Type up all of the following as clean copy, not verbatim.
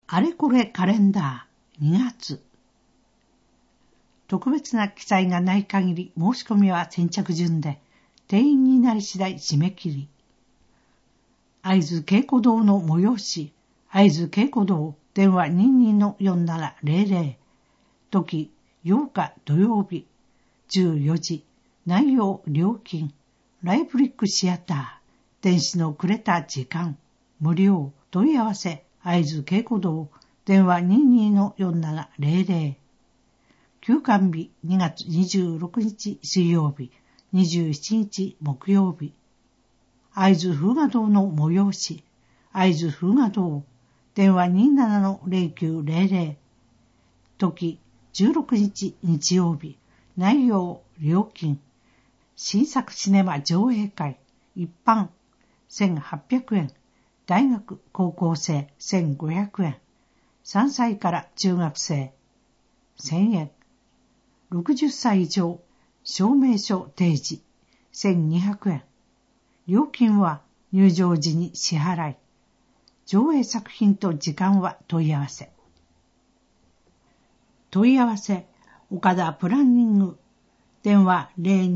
あれこれカレンダー2月。特別な記載がない限り申し込みは先着順で、定員になり次第締め切り。会津稽古堂の催し、会津稽古堂電話 22-4700、時8日土曜日、14時、内容料金、ライブリックシアター、電子のくれた時間、無料、問い合わせ、会津稽古堂、電話 22-4700。休館日2月26日水曜日、27日木曜日。会津風雅堂の催し、会津風雅堂、電話 27-0900。時16日日曜日、内容料金、新作シネマ上映会、一般1800円、大学高校生1500円、3歳から中学生1000円、60歳以上証明書提示1200円、料金は入場時に支払い、上映作品と時間は問い合わせ。問い合わせ、岡田プランニング、電話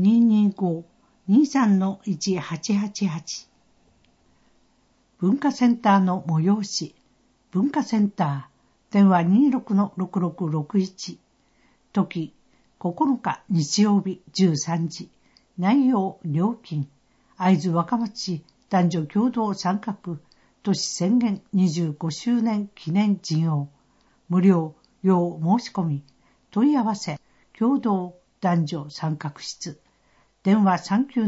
0225-23-1888。文化センターの催し、文化センター、電話 26-6661。時、9日日曜日13時。内容料金、会津若松市男女共同参画都市宣言25周年記念事業。無料、要申し込み、問い合わせ、共同男女参画室。電話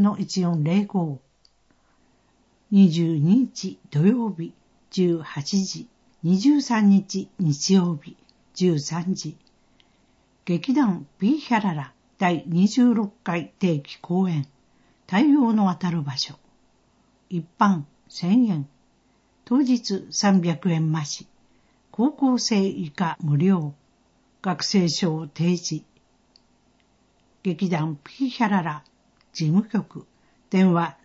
39-1405。22日土曜日18時、23日日曜日13時。劇団ピーヒャララ第26回定期公演、太陽の当たる場所。一般1000円。当日300円増し。高校生以下無料。学生証提示。劇団ピーヒャララ事務局。電話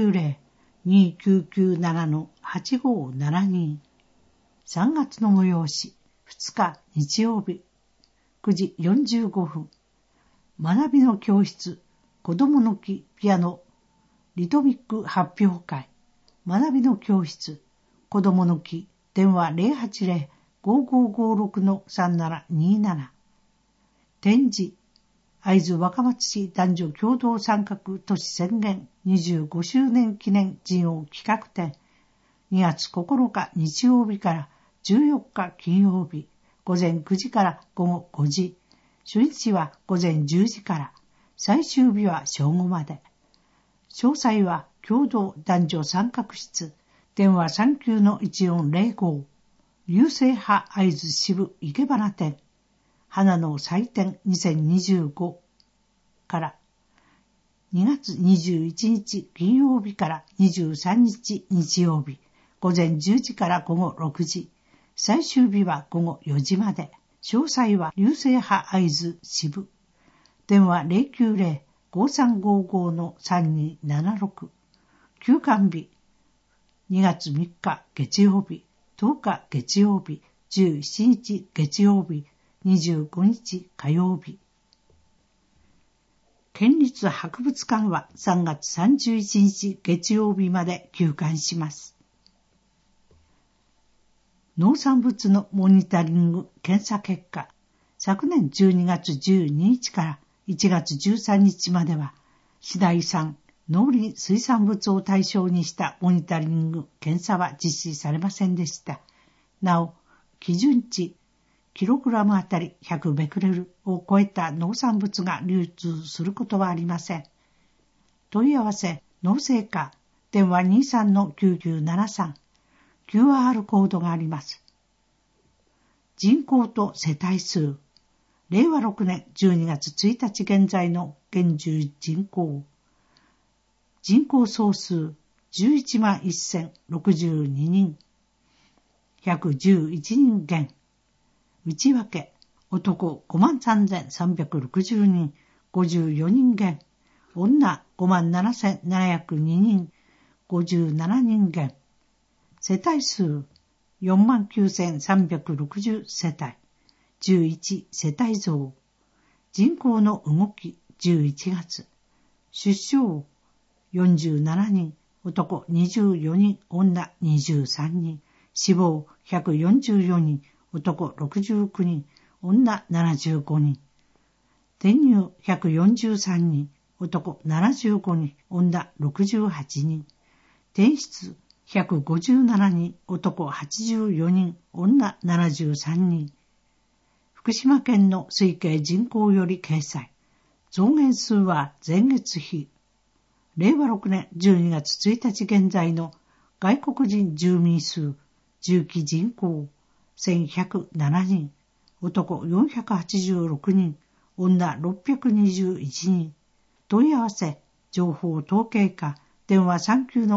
090-2997-8572。3月の催し。2日日曜日。9時45分。学びの教室。子供の木ピアノ。リトミック発表会。学びの教室。子供の木。電話 080-5556-3727。展示。会津若松市男女共同参画都市宣言25周年記念事業企画展。2月9日日曜日から14日金曜日。午前9時から午後5時。初日は午前10時から。最終日は正午まで。詳細は共同男女参画室。電話 39-1405。流星派会津支部生け花店。花の祭典2025から2月21日金曜日から23日日曜日。午前10時から午後6時。最終日は午後4時まで。詳細は流星派会津支部。電話 090-5355-3276。休館日。2月3日月曜日、10日月曜日、17日月曜日、25日火曜日。県立博物館は3月31日月曜日まで休館します。農産物のモニタリング検査結果、昨年12月12日から1月13日までは、市内産農林水産物を対象にしたモニタリング検査は実施されませんでした。なお、基準値、キログラムあたり100ベクレルを超えた農産物が流通することはありません。問い合わせ、農政課、電話 23-9973。QR コードがあります。人口と世帯数。令和6年12月1日現在の現住人口。人口総数 111,062 人。111人減。内訳。男 53,360 人。54人減。女 57,702 人。57人減。世帯数 49,360 世帯。11世帯増。人口の動き11月。出生47人、男24人、女23人。死亡144人、男69人、女75人。転入143人、男75人、女68人。転出157人、男84人、女73人。福島県の推計人口より掲載。増減数は前月比。令和6年12月1日現在の外国人住民数、住基人口1107人、男486人、女621人。問い合わせ、情報統計課、電話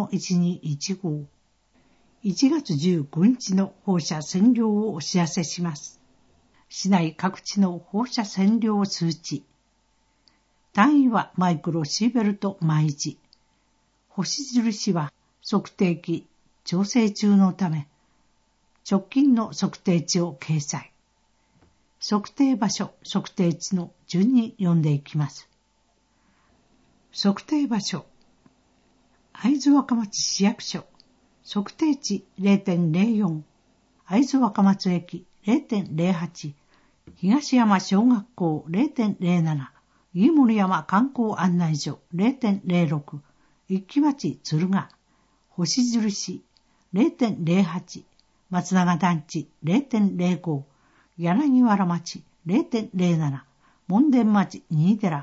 39-1215。1月15日の放射線量をお知らせします。市内各地の放射線量数値。単位はマイクロシーベルト毎時。星印は測定器調整中のため、直近の測定値を掲載。測定場所、測定値の順に読んでいきます。測定場所。会津若松市役所。測定値 0.04。会津若松駅 0.08。東山小学校 0.07。飯盛山観光案内所 0.06。一木町鶴ヶ。星印 0.08。松永団地 0.05。柳原町 0.07。門田町新寺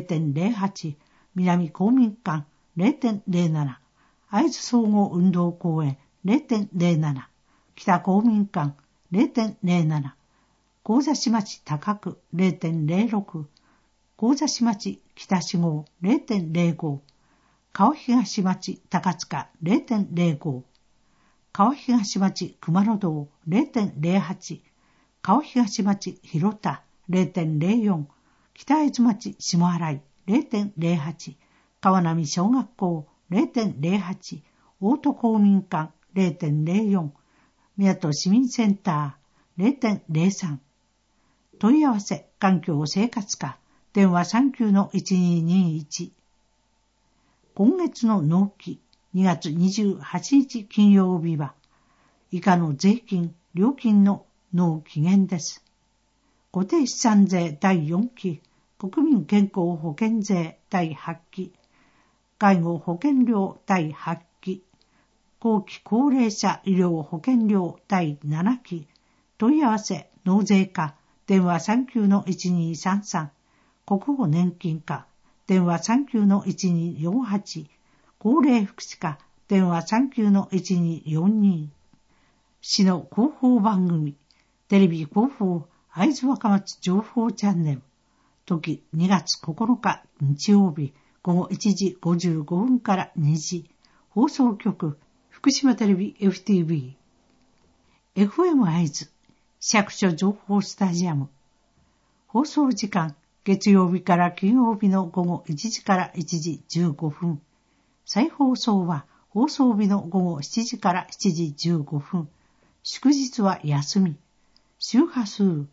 0.08。南公民館 0.07。会津総合運動公園 0.07。北公民館 0.07。神座市町高区 0.06。神座市町北四号 0.05。川東町高塚 0.05。川東町熊野道 0.08。川東町広田 0.04。北会津町下新井 0.08。川波小学校 0.08。大戸公民館 0.04。宮戸市民センター 0.03。問い合わせ環境生活課電話 39-1221。今月の納期2月28日金曜日は以下の税金、料金の納期限です。固定資産税第4期、国民健康保険税第8期、介護保険料第8期、後期高齢者医療保険料第7期。問い合わせ納税課電話 39-1233。国保年金課電話 39-1248。高齢福祉課電話 39-1242。市の広報番組テレビ広報会津若松情報チャンネル。時2月9日日曜日午後1時55分から2時。放送局福島テレビ FTV。FM 会津市役所情報スタジアム。放送時間月曜日から金曜日の午後1時から1時15分。再放送は放送日の午後7時から7時15分。祝日は休み。周波数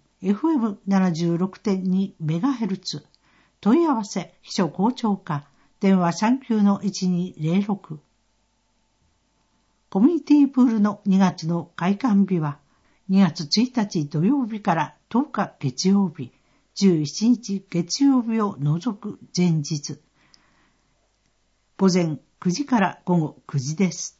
FM76.2MHz。問い合わせ秘書校長課電話 39-1206。コミュニティプールの2月の開館日は2月1日土曜日から10日月曜日、17日月曜日を除く前日。午前9時から午後9時です。